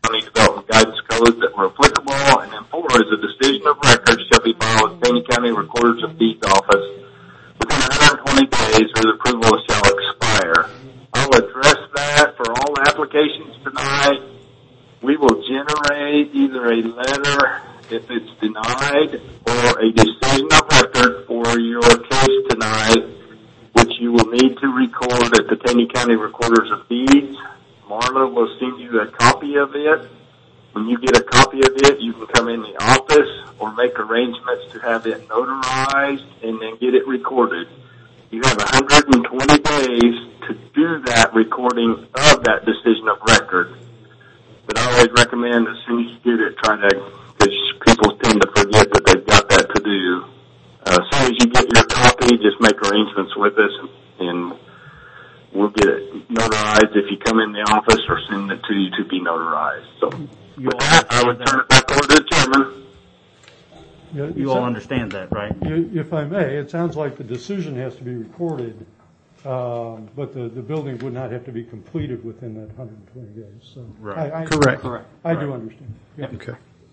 County Development Guidance Codes that were applicable. And then 4 is a decision of record shall be filed with Taney County Recorder's of Deeds Office within 120 days or the approval shall expire. I'll address that for all applications tonight. We will generate either a letter if it's denied or a decision of record for your case tonight, which you will need to record at the Taney County Recorders of Deeds. Marla will send you a copy of it. When you get a copy of it, you can come in the office or make arrangements to have it notarized and then get it recorded. You have 120 days to do that recording of that decision of record. But I always recommend as soon as you get it, because people tend to forget that they've got that to do. As soon as you get your copy, just make arrangements with us and we'll get it notarized if you come in the office or send it to you to be notarized. So with that, I would turn it back over to the chairman. Yeah, you all understand that, right? If I may, it sounds like the decision has to be recorded, but the building would not have to be completed within that 120 days. So right. Correct. I do understand. Yeah. Okay.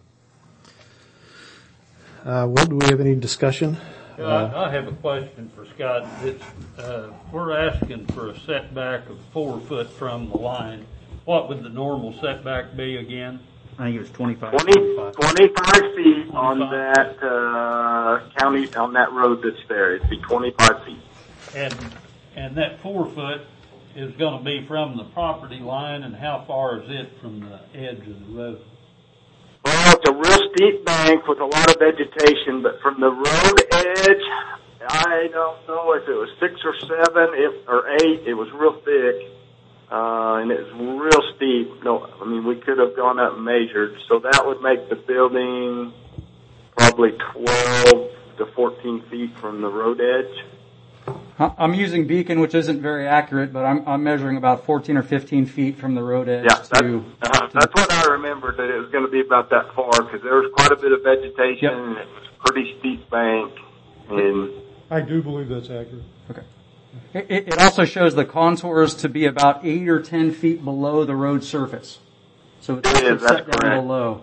Well, do we have any discussion? I have a question for Scott. We're asking for a setback of 4 foot from the line. What would the normal setback be again? I think it was 25 feet on that county, on that road that's there. It'd be 25 feet. And that 4 foot is going to be from the property line, and how far is it from the edge of the road? Well, it's a real steep bank with a lot of vegetation, but from the road edge, I don't know if it was 6 or 7 or 8. It was real thick. And it's real steep. No, I mean, we could have gone up and measured. So that would make the building probably 12 to 14 feet from the road edge. I'm using Beacon, which isn't very accurate, but I'm measuring about 14 or 15 feet from the road edge. Yeah, that's what I remembered, that it was going to be about that far, because there was quite a bit of vegetation, and it was a pretty steep bank. And I do believe that's accurate. Okay. It also shows the contours to be about 8 or 10 feet below the road surface. So it's set down below.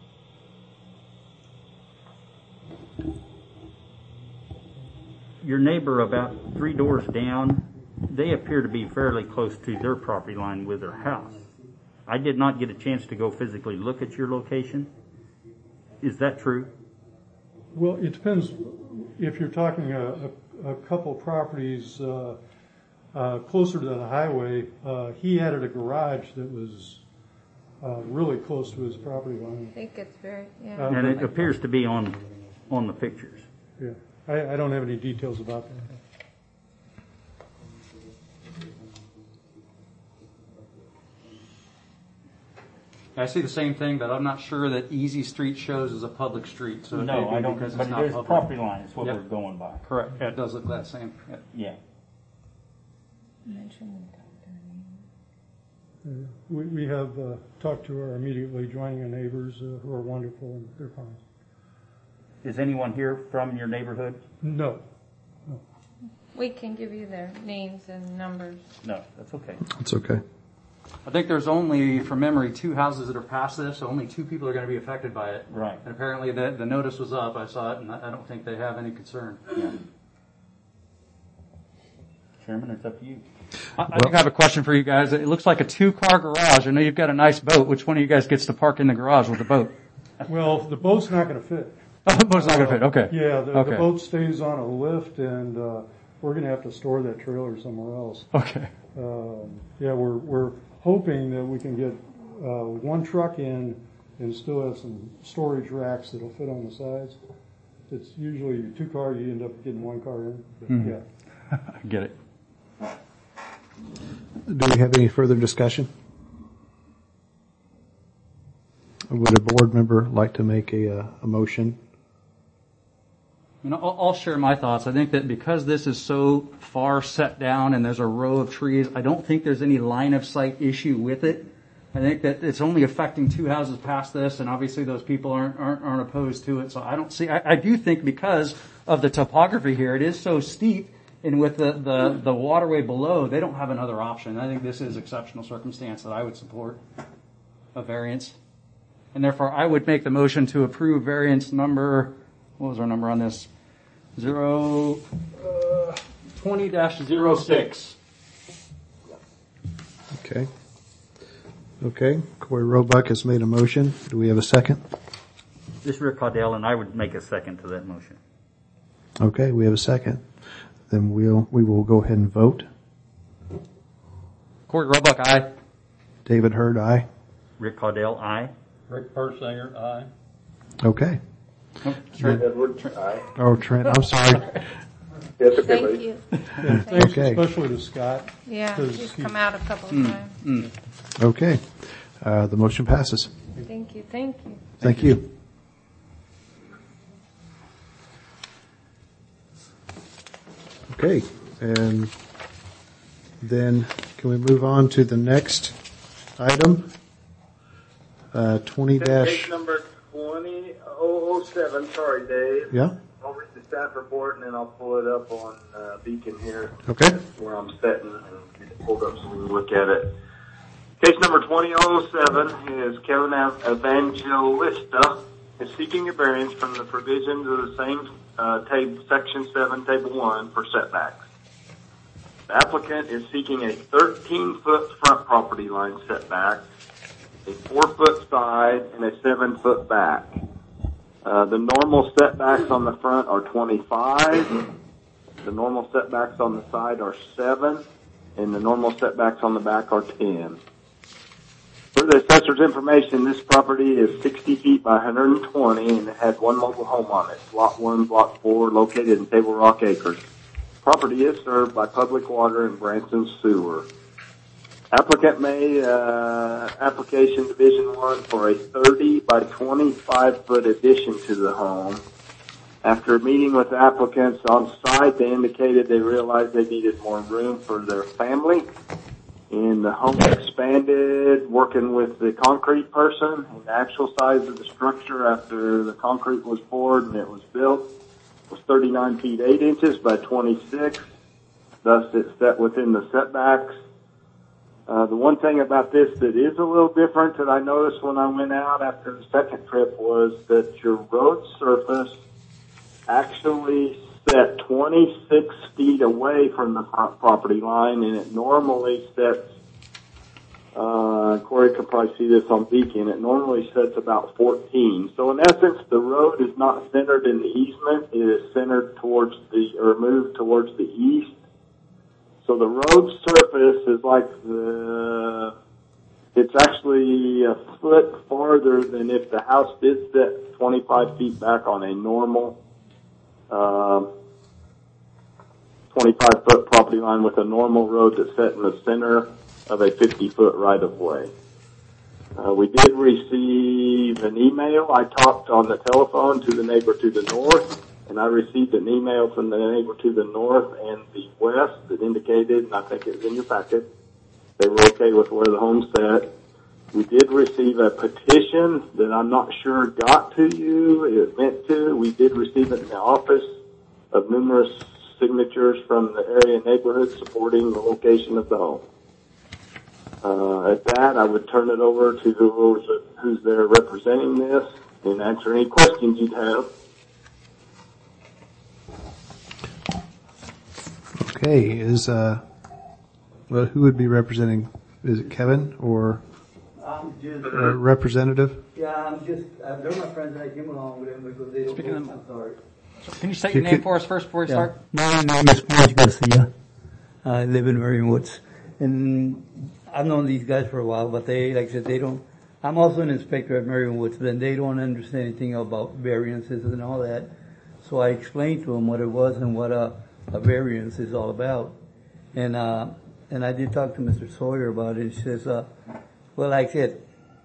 Your neighbor about 3 doors down, they appear to be fairly close to their property line with their house. I did not get a chance to go physically look at your location. Is that true? Well, it depends. If you're talking a couple properties closer to the highway, he added a garage that was really close to his property line. I think it's very, and it appears to be on the pictures. Yeah, I don't have any details about that. I see the same thing, but I'm not sure that Easy Street shows as a public street. So no, I don't. But it is property line. It's what we're going by. Correct. It does look that same. Yeah. We have talked to our immediately adjoining neighbors who are wonderful, and they're fine. Is anyone here from your neighborhood? No. We can give you their names and numbers. No, that's okay. It's okay. I think there's only, from memory, 2 houses that are past this, so only 2 people are going to be affected by it. Right. And apparently the notice was up. I saw it, and I don't think they have any concern. Yeah. Chairman, it's up to you. I think I have a question for you guys. It looks like a 2-car garage. I know you've got a nice boat. Which one of you guys gets to park in the garage with the boat? Well, the boat's not going to fit. Oh, the boat's not going to fit. Okay. Yeah, the boat stays on a lift, and we're going to have to store that trailer somewhere else. Okay. We're hoping that we can get 1 truck in and still have some storage racks that'll fit on the sides. It's usually 2 cars, you end up getting 1 car in. But Yeah. I get it. Do we have any further discussion? Would a board member like to make a motion? I'll share my thoughts. I think that because this is so far set down and there's a row of trees, I don't think there's any line of sight issue with it. I think that it's only affecting 2 houses past this, and obviously those people aren't opposed to it. So I don't see. I do think because of the topography here, it is so steep, and with the waterway below, they don't have another option. I think this is exceptional circumstance that I would support. a variance. And therefore, I would make the motion to approve variance number, what was our number on this? 20-06. Okay. Okay. Corey Roebuck has made a motion. Do we have a second? This is Rick Caudell, and I would make a second to that motion. Okay, we have a second. Then we will go ahead and vote. Corey Roebuck, aye. David Hurd, aye. Rick Caudell, aye. Rick Persinger, aye. Okay. Edwards, aye. Oh, Trent, I'm sorry. Yes, okay, Thank buddy. you. And thanks Okay. especially to Scott. Yeah, 'cause he's he- come out a couple of times. Okay. The motion passes. Thank you, thank you. Thank you. Okay, and then can we move on to the next item? 20 Case number 20007, sorry, Dave. Yeah, I'll read the staff report and then I'll pull it up on Beacon here. okay. Where I'm sitting and get it pulled up so we can look at it. Case number 20007 is Kevin Evangelista is seeking a variance from the provisions of the same section 7, table 1 for setbacks. The applicant is seeking a 13-foot front property line setback, a 4-foot side, and a 7-foot back. The normal setbacks on the front are 25. The normal setbacks on the side are 7, and the normal setbacks on the back are 10. For the assessor's information, this property is 60 feet by 120, and it had one mobile home on it, Lot 1, Block 4, located in Table Rock Acres. Property is served by public water and Branson Sewer. Applicant made application Division 1 for a 30 by 25 foot addition to the home. After meeting with applicants on site, they indicated they realized they needed more room for their family. And the home expanded, working with the concrete person, and the actual size of the structure after the concrete was poured and it was built was 39 feet 8 inches by 26. Thus, it's set within the setbacks. The one thing about this that is a little different that I noticed when I went out after the second trip was that your road surface actually set 26 feet away from the front property line, and it normally sets, Corey could probably see this on Beacon, it normally sets about 14. So in essence, the road is not centered in the easement, it is centered towards moved towards the east. So the road surface is like it's actually a foot farther than if the house did set 25 feet back on a normal 25-foot property line with a normal road that's set in the center of a 50-foot right-of-way. We did receive an email. I talked on the telephone to the neighbor to the north, and I received an email from the neighbor to the north and the west that indicated, and I think it was in your packet, they were okay with where the home's set. We did receive a petition that I'm not sure got to you. It meant to. We did receive it in the office of numerous signatures from the area neighborhood supporting the location of the home. At that, I would turn it over to who's there representing this and answer any questions you'd have. Okay, well, who would be representing? Is it Kevin or I'm just, representative? they're my friends and I came along with them because they don't. Speaking of- I'm sorry. Can you state your name for us first before we start? My name is Marge Garcia. I live in Merriam Woods. And I've known these guys for a while, but they, like I said, they don't, I'm also an inspector at Merriam Woods, but they don't understand anything about variances and all that. So I explained to them what it was and what a variance is all about. And I did talk to Mr. Sawyer about it. He says, well, like I said,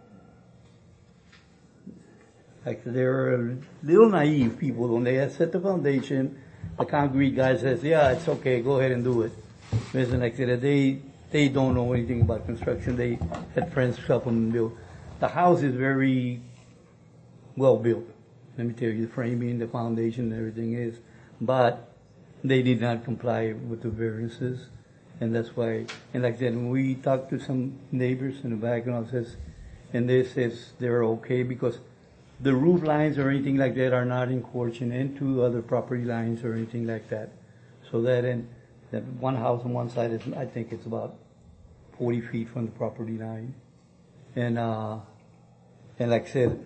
they're a little naive people. When they set the foundation, the concrete guy says, yeah, it's okay, go ahead and do it. Listen, like I said, they don't know anything about construction. They had friends help them build. The house is very well built. Let me tell you, the framing, the foundation, everything is. But they did not comply with the variances. And that's why, and like I said, when we talked to some neighbors in the background, says, and they says they're okay because the roof lines or anything like that are not encroaching into other property lines or anything like that. So that one house on one side is, I think it's about 40 feet from the property line. And like I said,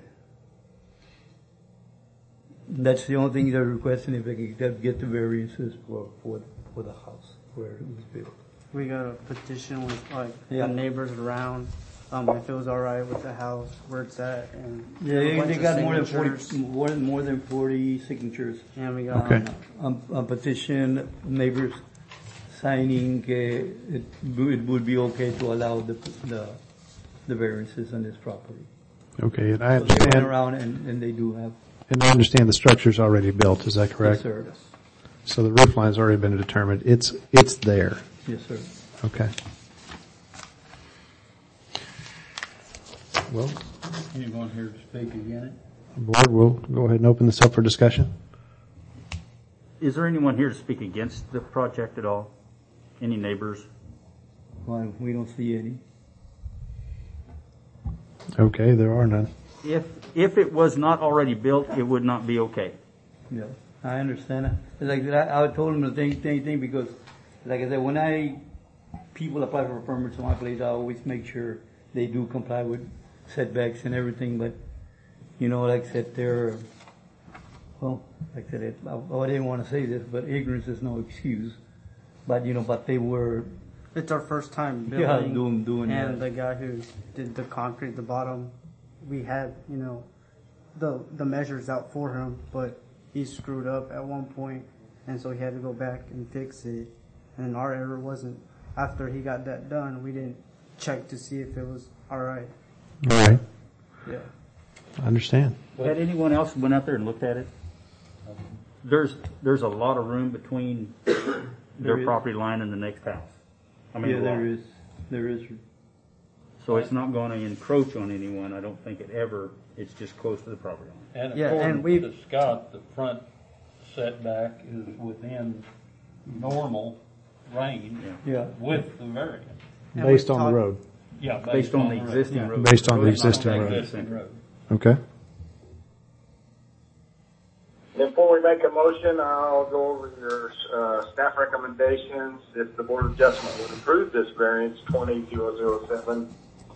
that's the only thing they're requesting, if they can get the variances for the house where it was built. We got a petition with Yeah. the neighbors around, if it was all right with the house where it's at, and Yeah, a bunch they of got more than signatures. more than 40 signatures. And we got Okay. A petition, neighbors signing, it would be okay to allow the variances on this property. Okay, and I So they went understand, around and they do have. and I understand the structure's already built, is that correct? Yes, sir. So the roof line's already been determined. It's there. Yes, sir. Okay. Well, Anyone here to speak again? board, we'll go ahead and open this up for discussion. Is there anyone here to speak against the project at all? Any neighbors? Well, we don't see any. Okay, there are none. If it was not already built, it would not be okay. Yeah, I understand that. It's like I told them the same thing because, like I said, when people apply for permits in my place, I always make sure they do comply with setbacks and everything. But like I said, like I said, I didn't want to say this, but ignorance is no excuse. But but they were. It's our first time Yeah, building. doing and that. the guy who did the concrete, the bottom, we had, the measures out for him, but he screwed up at one point, and so he had to go back and fix it. And our error wasn't, after he got that done, we didn't check to see if it was alright. All right, Yeah. I understand. Had anyone else went out there and looked at it? There's a lot of room between There their is. property line and the next house. I mean, Yeah, lot. there is. So it's not going to encroach on anyone. I don't think it's just close to the property line. And Yeah, according and we- to Scott, the front setback is within normal range Yeah. with the variance. And Based we on the talked- road. Yeah, Based on the road. existing Yeah. road. Based on the Road's not existing on road. the Existing road. Okay. Before we make a motion, I'll go over your staff recommendations. If the Board of Adjustment would approve this variance 20007,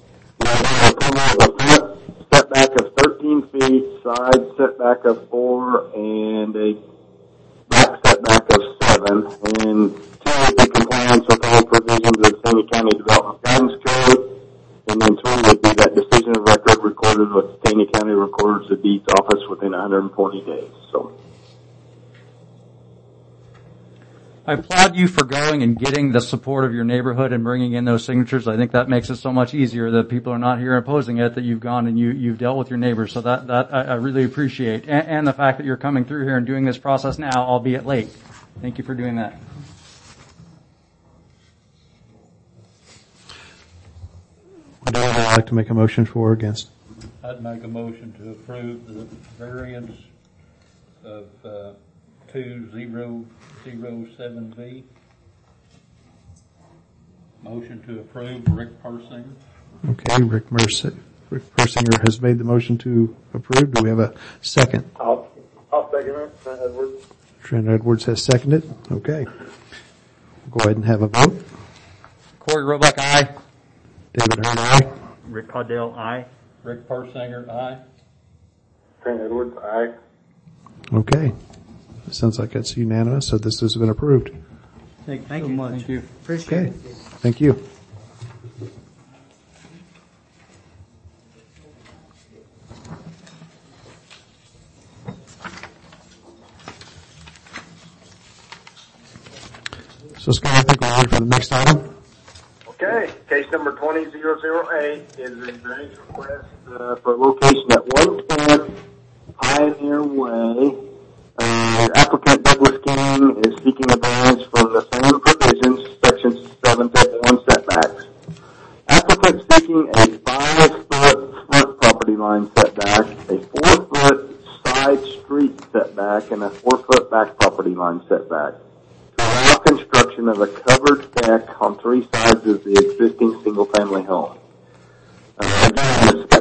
setback of 13 feet, side setback of 4, and a back setback of 7, and 2 would be compliance with all provisions of Sandy County Development Guidance Code, and then 3 would be that decision of record recorded with Sandy County Recorder's of Deeds Office within 120 days. So. I applaud you for going and getting the support of your neighborhood and bringing in those signatures. I think that makes it so much easier that people are not here opposing it, that you've gone and you've dealt with your neighbors. So that I really appreciate. And the fact that you're coming through here and doing this process now, albeit late. Thank you for doing that. Would anyone like to make a motion for or against? I'd make a motion to approve the variance of 2007V. Motion to approve, Rick Persinger. Okay, Rick Persinger has made the motion to approve. Do we have a second? I'll second it, Trent Edwards. Trent Edwards has seconded. Okay. We'll go ahead and have a vote. Corey Roebuck, aye. David Hearn, aye. Rick Caudell, aye. Rick Persinger, aye. Trent Edwards, aye. Okay. It sounds like it's unanimous, so this has been approved. Thank you so much. Thank you. Appreciate Okay. it. Thank you. So Scott, I think we're ready for the next item. Okay, case number 20008 is a variance request for a location at 110 Pioneer Way. Applicant Douglas King is seeking a variance from the same provisions, section 7.1 setbacks. Applicant seeking a 5-foot front property line setback, a 4-foot side street setback, and a 4-foot back property line setback to allow construction of a covered deck on 3 sides of the existing single-family home. Again, the